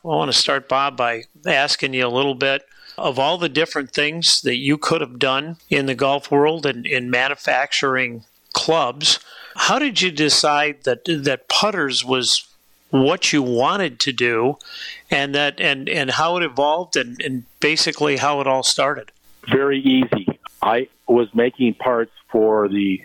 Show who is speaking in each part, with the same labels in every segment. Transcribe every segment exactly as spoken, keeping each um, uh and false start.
Speaker 1: I want to start, Bob, by asking you a little bit of all the different things that you could have done in the golf world and in manufacturing clubs. How did you decide that that putters was what you wanted to do, and that and, and how it evolved, and, and basically how it all started?
Speaker 2: Very easy. I was making parts for the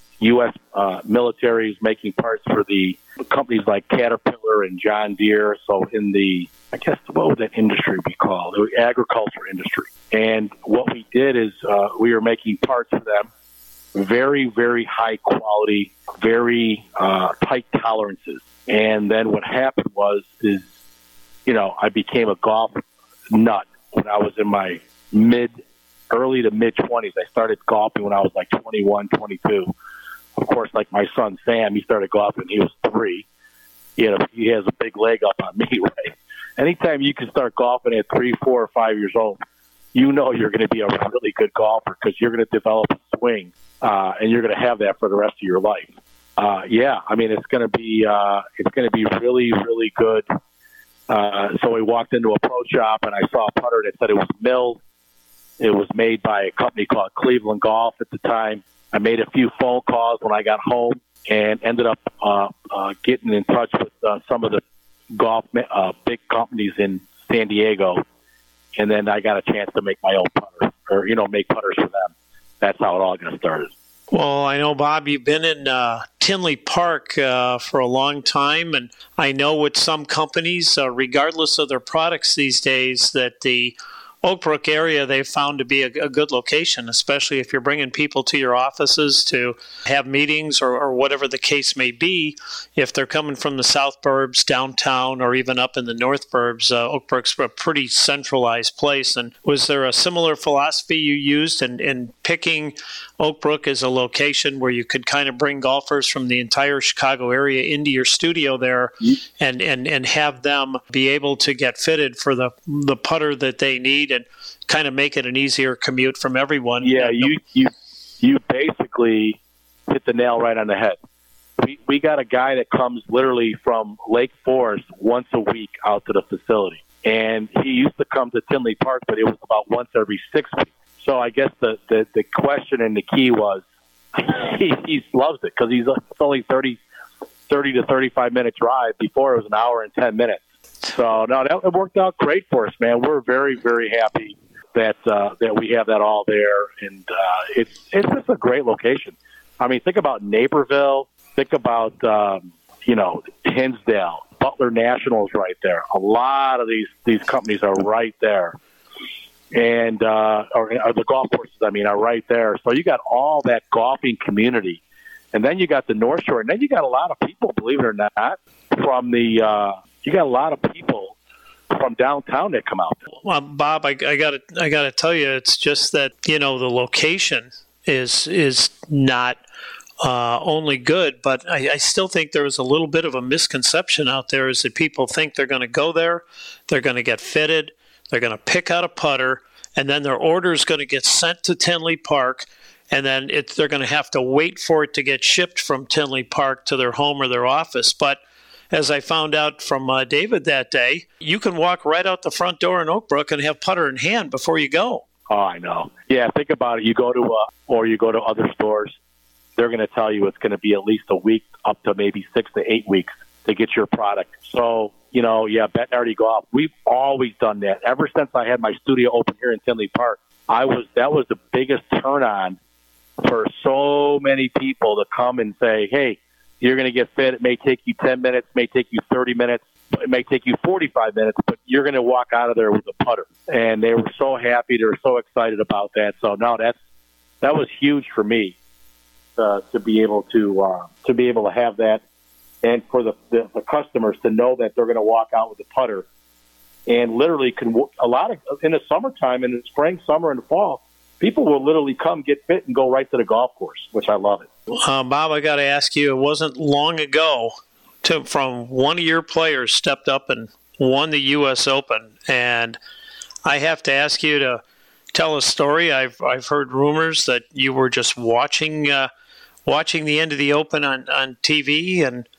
Speaker 2: U S uh, military, was making parts for the companies like Caterpillar and John Deere. So in the, I guess, what would that industry be called? The agriculture industry. And what we did is uh, we were making parts for them, very, very high quality, very uh, tight tolerances. And then what happened was, is, you know, I became a golf nut when I was in my mid, early to mid twenties. I started golfing when I was like twenty-one, twenty-two. Of course, like my son Sam, he started golfing. He was three. You know, he has a big leg up on me, right? Anytime you can start golfing at three, four, or five years old, you know you're going to be a really good golfer because you're going to develop a swing, uh, and you're going to have that for the rest of your life. Uh, yeah, I mean, it's going to be uh, it's going to be really, really good. Uh, so we walked into a pro shop, and I saw a putter that said it was milled. It was made by a company called Cleveland Golf at the time. I made a few phone calls when I got home and ended up uh, uh, getting in touch with uh, some of the golf uh, big companies in San Diego. And then I got a chance to make my own putter, or, you know, make putters for them. That's how it all got started.
Speaker 1: Well, I know, Bob, you've been in uh, Tinley Park uh, for a long time, and I know with some companies, uh, regardless of their products these days, that the Oak Brook area they've found to be a, a good location, especially if you're bringing people to your offices to have meetings or, or whatever the case may be. If they're coming from the South Burbs, downtown, or even up in the North Burbs, uh, Oak Brook's a pretty centralized place. And was there a similar philosophy you used in, in picking Oak Brook as a location where you could kind of bring golfers from the entire Chicago area into your studio there and, and, and have them be able to get fitted for the, the putter that they need and kind of make it an easier commute from everyone?
Speaker 2: Yeah, you you you basically hit the nail right on the head. We we got a guy that comes literally from Lake Forest once a week out to the facility. And he used to come to Tinley Park, but it was about once every six weeks. So I guess the, the, the question and the key was he, he loves it because he's it's only thirty, thirty to thirty-five minute drive. Before it was an hour and ten minutes. So, no, that it worked out great for us, man. We're very, very happy that uh, that we have that all there. And uh, it's, it's just a great location. I mean, think about Naperville. Think about, um, you know, Hinsdale. Butler National's right there. A lot of these, these companies are right there. And uh, or, or the golf courses, I mean, are right there. So you got all that golfing community. And then you got the North Shore. And then you got a lot of people, believe it or not, from the uh, – you got a lot of people from downtown that come out.
Speaker 1: Well, Bob, I, I got to I got to tell you, it's just that, you know, the location is is not uh, only good, but I, I still think there is a little bit of a misconception out there is that people think they're going to go there, they're going to get fitted, they're going to pick out a putter, and then their order is going to get sent to Tinley Park, and then it, they're going to have to wait for it to get shipped from Tinley Park to their home or their office. But as I found out from uh, David that day, you can walk right out the front door in Oak Brook and have putter in hand before you go.
Speaker 2: Oh, I know. Yeah, think about it. You go to, uh, or you go to other stores, they're going to tell you it's going to be at least a week up to maybe six to eight weeks to get your product. So, you know, yeah, Bettinardi Golf, we've always done that. Ever since I had my studio open here in Tinley Park, I was that was the biggest turn on for so many people to come and say, hey, you're going to get fit. It may take you ten minutes, may take you thirty minutes, it may take you forty-five minutes, but you're going to walk out of there with a putter. And they were so happy. They were so excited about that. So, no, that's, that was huge for me uh, to be able to uh, to be able to have that. And for the, the, the customers to know that they're going to walk out with a putter and literally can a lot of in the summertime, in the spring, summer, and fall, people will literally come get fit and go right to the golf course, which I love it.
Speaker 1: Uh, Bob, I got to ask you, it wasn't long ago to, from one of your players stepped up and won the U S Open. And I have to ask you to tell a story. I've I've heard rumors that you were just watching uh, watching the end of the Open on, on T V and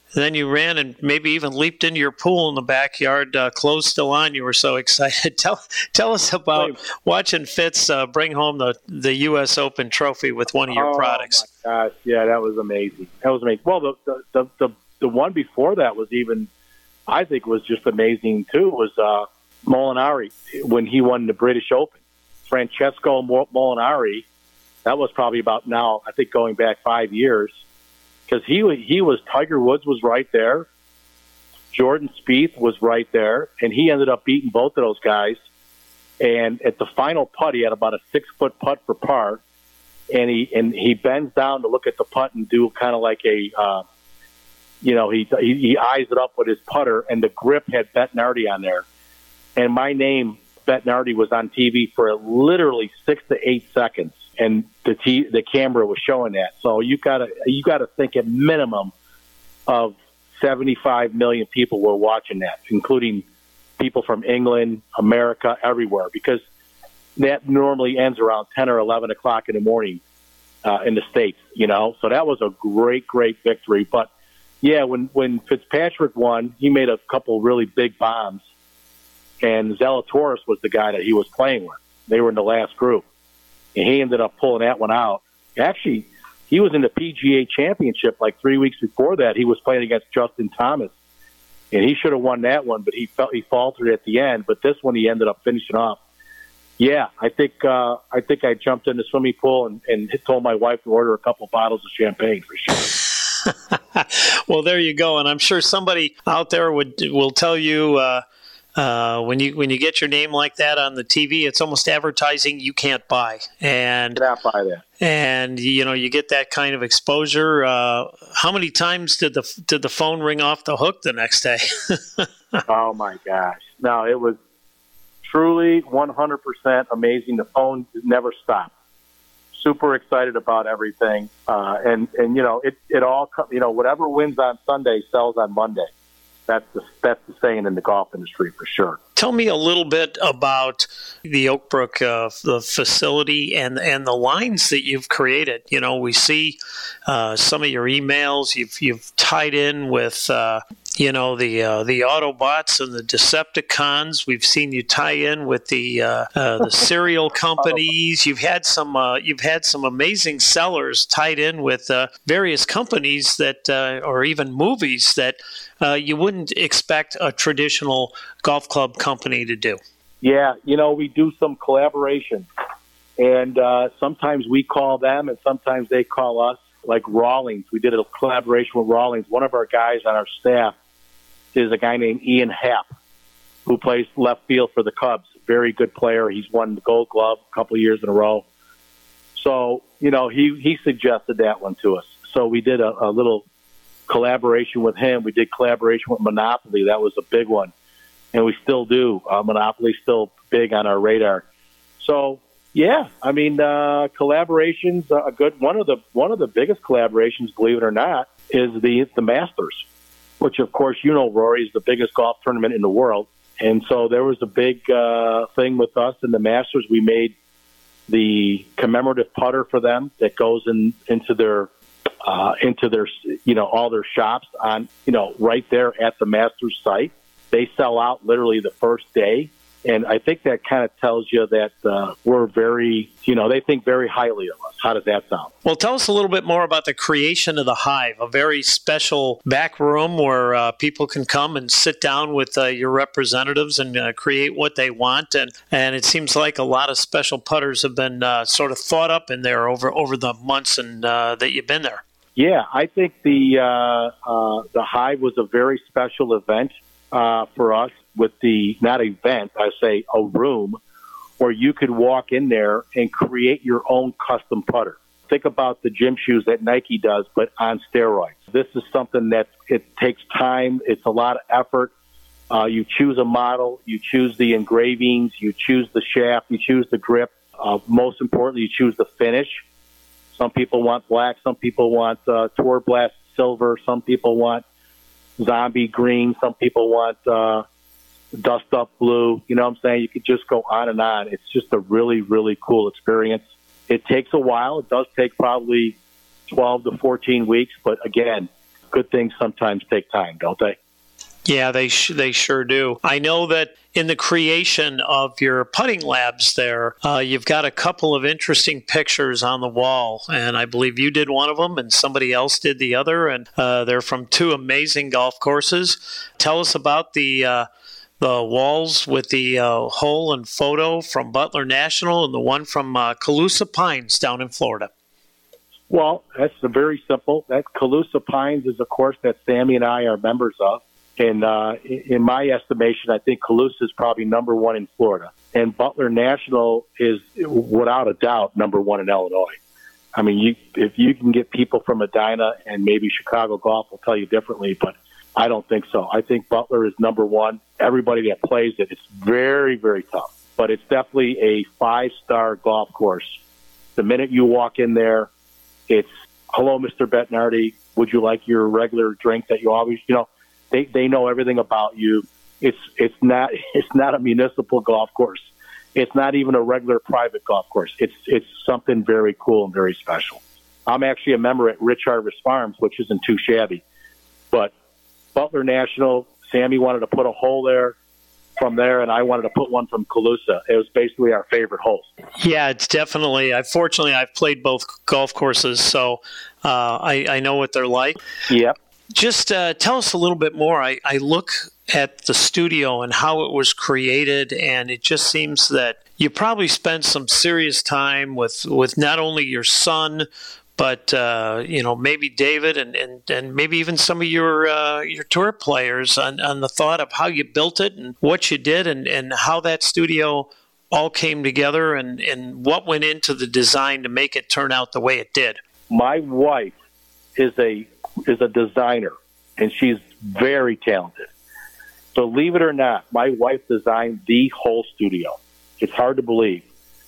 Speaker 1: And then you ran and maybe even leaped into your pool in the backyard, uh, clothes still on. You were so excited. Tell tell us about Wait. watching Fitz uh, bring home the, the U S Open trophy with one of your
Speaker 2: oh,
Speaker 1: products.
Speaker 2: Oh, my gosh. Yeah, that was amazing. That was amazing. Well, the, the, the, the, the one before that was even, I think, was just amazing, too, was uh, Molinari when he won the British Open. Francesco Molinari, that was probably about now, I think, going back five years. Because he he was Tiger Woods was right there, Jordan Spieth was right there, and he ended up beating both of those guys. And at the final putt, he had about a six foot putt for par, and he and he bends down to look at the putt and do kind of like a, uh, you know, he, he he eyes it up with his putter, and the grip had Bettinardi on there, and my name Bettinardi was on T V for literally six to eight seconds. And the t- the camera was showing that, so you gotta you gotta think at minimum of seventy-five million people were watching that, including people from England, America, everywhere, because that normally ends around ten or eleven o'clock in the morning uh, in the States, you know. So that was a great, great victory. But yeah, when when Fitzpatrick won, he made a couple really big bombs, and Zalatoris was the guy that he was playing with. They were in the last group. And he ended up pulling that one out. Actually, he was in the P G A Championship like three weeks before that. He was playing against Justin Thomas, and he should have won that one, but he felt he faltered at the end. But this one, he ended up finishing off. Yeah, I think uh, I think I jumped in the swimming pool and, and told my wife to order a couple bottles of champagne for sure.
Speaker 1: Well, there you go, and I'm sure somebody out there would will tell you. Uh, Uh, when you when you get your name like that on the T V, it's almost advertising you can't buy, and
Speaker 2: cannot buy that.
Speaker 1: And you know you get that kind of exposure. Uh, how many times did the did the phone ring off the hook the next day?
Speaker 2: Oh my gosh! No, it was truly one hundred percent amazing. The phone never stopped. Super excited about everything, uh, and and you know it it all you know whatever wins on Sunday sells on Monday. That's the, that's the saying in the golf industry for sure.
Speaker 1: Tell me a little bit about the Oakbrook uh, the facility and and the lines that you've created. You know, we see uh, some of your emails. You've you've tied in with uh, you know the uh, the Autobots and the Decepticons. We've seen you tie in with the uh, uh, the cereal companies. You've had some uh, you've had some amazing sellers tied in with uh, various companies that uh, or even movies that. Uh, you wouldn't expect a traditional golf club company to do.
Speaker 2: Yeah, you know, we do some collaboration, and uh, sometimes we call them, and sometimes they call us. Like Rawlings, we did a collaboration with Rawlings. One of our guys on our staff is a guy named Ian Happ, who plays left field for the Cubs. Very good player. He's won the Gold Glove a couple of years in a row. So, you know, he, he suggested that one to us. So we did a, a little collaboration with him. We did collaboration with Monopoly. That was a big one. And we still do. Uh, Monopoly's still big on our radar. So, yeah, I mean, uh, collaborations are a good one of the one of the biggest collaborations, believe it or not, is the the Masters, which of course you know, Rory, is the biggest golf tournament in the world. And so there was a big uh, thing with us in the Masters. We made the commemorative putter for them that goes in into their Uh, into their, you know, all their shops on, you know, right there at the Masters site. They sell out literally the first day. And I think that kind of tells you that uh, we're very, you know, they think very highly of us. How does that sound?
Speaker 1: Well, tell us a little bit more about the creation of the Hive, a very special back room where uh, people can come and sit down with uh, your representatives and uh, create what they want. And, and it seems like a lot of special putters have been uh, sort of thought up in there over, over the months and uh, that you've been there.
Speaker 2: Yeah, I think the uh, uh, the Hive was a very special event uh, for us with the, not event, I say a room where you could walk in there and create your own custom putter. Think about the gym shoes that Nike does, but on steroids. This is something that it takes time. It's a lot of effort. Uh, you choose a model, you choose the engravings, you choose the shaft, you choose the grip. Uh, most importantly, you choose the finish. Some people want black. Some people want uh, Tour Blast silver. Some people want zombie green. Some people want uh, dust up blue. You know what I'm saying? You could just go on and on. It's just a really, really cool experience. It takes a while. It does take probably twelve to fourteen weeks. But again, good things sometimes take time, don't they?
Speaker 1: Yeah, they sh- they sure do. I know that in the creation of your putting labs there, uh, you've got a couple of interesting pictures on the wall, and I believe you did one of them and somebody else did the other, and uh, they're from two amazing golf courses. Tell us about the uh, the walls with the uh, hole and photo from Butler National and the one from uh, Calusa Pines down in Florida.
Speaker 2: Well, that's very simple. That Calusa Pines is a course that Sammy and I are members of. And uh, in my estimation, I think Calusa is probably number one in Florida. And Butler National is, without a doubt, number one in Illinois. I mean, you, if you can get people from Edina, and maybe Chicago Golf will tell you differently, but I don't think so. I think Butler is number one. Everybody that plays it, it's very, very tough. But it's definitely a five-star golf course. The minute you walk in there, it's, hello, Mister Bettinardi, would you like your regular drink that you always, you know, They they know everything about you. It's it's not it's not a municipal golf course. It's not even a regular private golf course. It's it's something very cool and very special. I'm actually a member at Rich Harvest Farms, which isn't too shabby. But Butler National, Sammy wanted to put a hole there from there, and I wanted to put one from Calusa. It was basically our favorite holes.
Speaker 1: Yeah, it's definitely. I fortunately I've played both golf courses, so uh, I I know what they're like.
Speaker 2: Yep.
Speaker 1: Just uh, tell us a little bit more. I, I look at the studio and how it was created, and it just seems that you probably spent some serious time with, with not only your son, but uh, you know, maybe David and, and, and maybe even some of your uh, your tour players on, on the thought of how you built it and what you did and, and how that studio all came together and, and what went into the design to make it turn out the way it did.
Speaker 2: My wife is a is a designer, and she's very talented. Believe it or not, my wife designed the whole studio. It's hard to believe,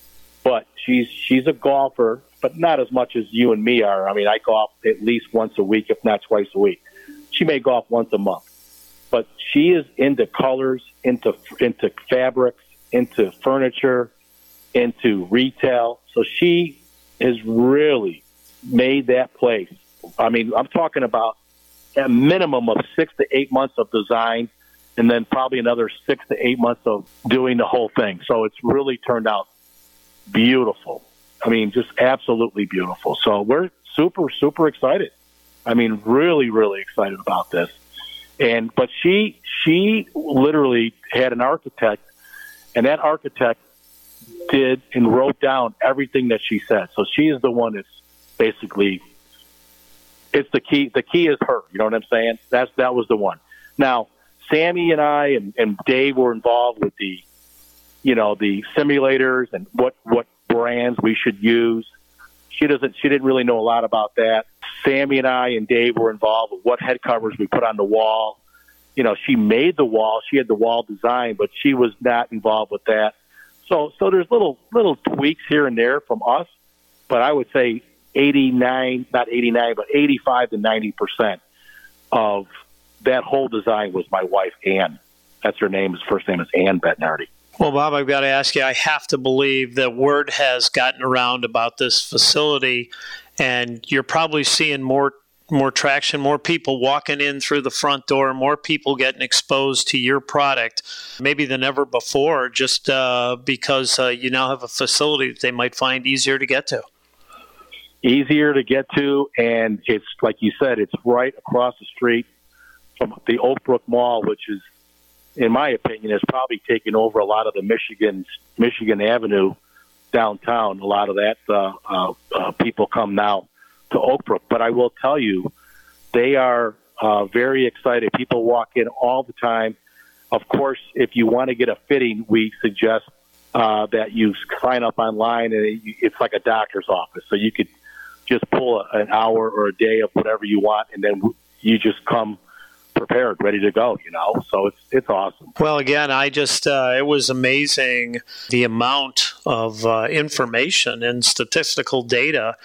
Speaker 2: but she's she's a golfer, but not as much as you and me are. I mean, I golf at least once a week, if not twice a week. She may golf once a month, but she is into colors, into into fabrics, into furniture, into retail. So she has really made that place. I mean, I'm talking about a minimum of six to eight months of design and then probably another six to eight months of doing the whole thing. So it's really turned out beautiful. I mean, just absolutely beautiful. So we're super, super excited. I mean, really, really excited about this. And but she she literally had an architect, and that architect did and wrote down everything that she said. So she is the one that's basically, it's the key. The key is her. You know what I'm saying? That's that was the one. Now, Sammy and I and, and Dave were involved with the, you know, the simulators and what, what brands we should use. She doesn't. She didn't really know a lot about that. Sammy and I and Dave were involved with what head covers we put on the wall. You know, she made the wall. She had the wall design, but she was not involved with that. So, so there's little little tweaks here and there from us, but I would say eighty-nine, not eighty-nine, but eighty-five to ninety percent of that whole design was my wife, Ann. That's her name. His first name is Ann Bettinardi.
Speaker 1: Well, Bob, I've got to ask you, I have to believe that word has gotten around about this facility, and you're probably seeing more more traction, more people walking in through the front door, more people getting exposed to your product, maybe than ever before, just uh, because uh, you now have a facility that they might find easier to get to.
Speaker 2: Easier to get to, and it's, like you said, it's right across the street from the Oak Brook Mall, which is, in my opinion, has probably taken over a lot of the Michigan's Michigan Avenue downtown. A lot of that uh, uh, uh, people come now to Oak Brook. But I will tell you, they are uh, very excited. People walk in all the time. Of course, if you want to get a fitting, we suggest uh, that you sign up online, and it's like a doctor's office. So you could just pull a, an hour or a day of whatever you want, and then you just come prepared, ready to go, you know, so it's it's awesome.
Speaker 1: Well, again, I just, uh, it was amazing the amount of uh, information and statistical data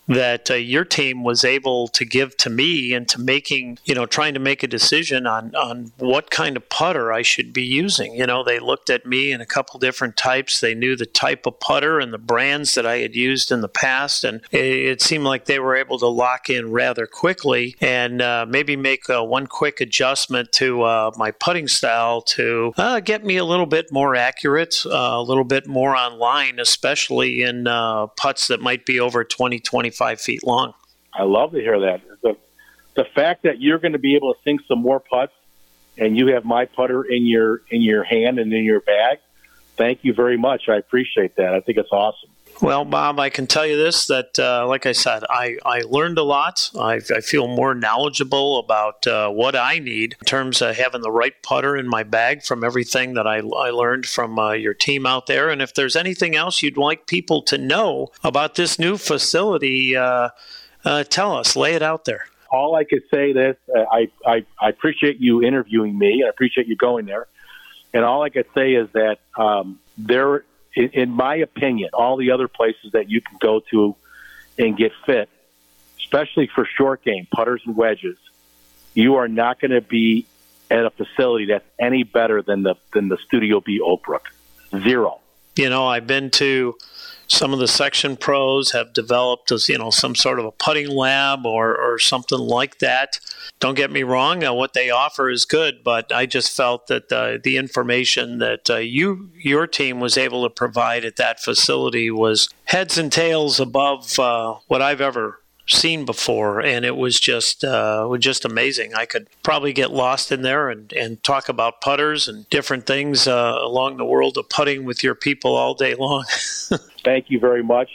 Speaker 1: that uh, your team was able to give to me into making, you know, trying to make a decision on, on what kind of putter I should be using. You know, they looked at me in a couple different types. They knew the type of putter and the brands that I had used in the past, and it, it seemed like they were able to lock in rather quickly and uh, maybe make uh, one quick adjustment to uh, my putting style to uh, get me a little bit more accurate, uh, a little bit more online, especially in uh, putts that might be over twenty, twenty-five feet long.
Speaker 2: I love to hear that. The, the fact that you're going to be able to sink some more putts and you have my putter in your in your hand and in your bag, thank you very much. I appreciate that. I think it's awesome.
Speaker 1: Well, Bob, I can tell you this, that, uh, like I said, I, I learned a lot. I, I feel more knowledgeable about uh, what I need in terms of having the right putter in my bag from everything that I, I learned from uh, your team out there. And if there's anything else you'd like people to know about this new facility, uh, uh, tell us, lay it out there.
Speaker 2: All I could say is uh, I, I, I appreciate you interviewing me. I appreciate you going there. And all I could say is that um, there in my opinion, all the other places that you can go to and get fit, especially for short game, putters and wedges, you are not going to be at a facility that's any better than the than the Studio B Oak Brook. Zero.
Speaker 1: You know, I've been to some of the section pros have developed as, you know, some sort of a putting lab or, or something like that. Don't get me wrong, uh, what they offer is good, but I just felt that uh, the information that uh, you, your team was able to provide at that facility was heads and tails above uh, what I've ever seen before, and it was just uh, was just amazing. I could probably get lost in there and, and talk about putters and different things uh, along the world of putting with your people all day long.
Speaker 2: Thank you very much.